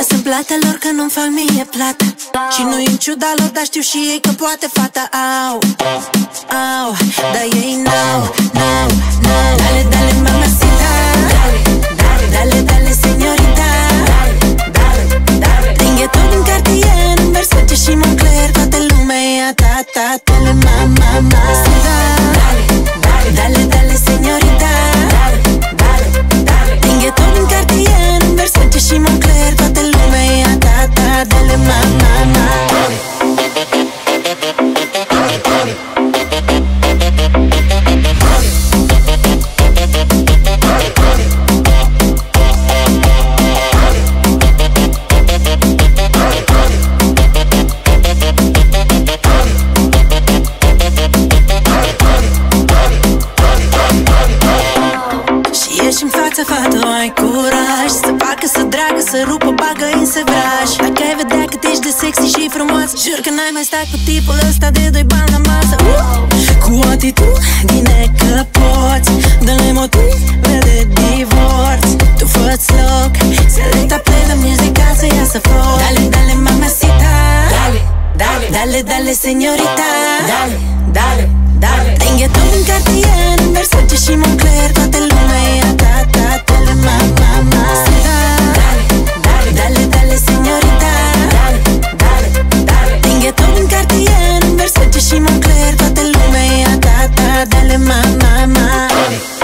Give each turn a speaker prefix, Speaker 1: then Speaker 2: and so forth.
Speaker 1: Lasă-mi platelor că nu-mi fac mie plată. Și nu-i în ciuda lor, dar știu și ei că poate fata. Au, au, dar ei n-au, n-au, n-au. Dale, dale, mamacita. Dale, dale, dale, dale, señorita. Dale, dale, dale. Tinghe tot din Cartier, în Versace și Moncler. Toată lumea e a ta, ta, tele, mama, mamacita. Dale, dale, dale, dale, señorita. Dale, dale, dale. Tinghe tot din Cartier, în Versace și Moncler. Toată lumea e a ta, ta, dale, mama, mama. Fată, ai curaj să facă, să dragă, să rupă, bagă-i să vraj. Dacă ai vedea cât ești de sexy și frumoasă, jur că n-ai mai stat cu tipul ăsta de doi bani la masă. Cu atitudine că poți, dă-le motive de divorț. Tu fă-ți loc, selecta play la muzica să iasă foc. Dale, dale, mamacita. Dale, dale, dale, dale, señorita. Dale, dale, dale. Tinghe tot din Cartier, în Versace și Moncler. Toată lumea e a ta, ta, tele, mama, mama. Dale, dale, dale, dale, señorita. Dale, dale, dale. Tinghe tot din Cartier, în Versace și Moncler. Toată lumea e a ta, ta, dale, mama, mama.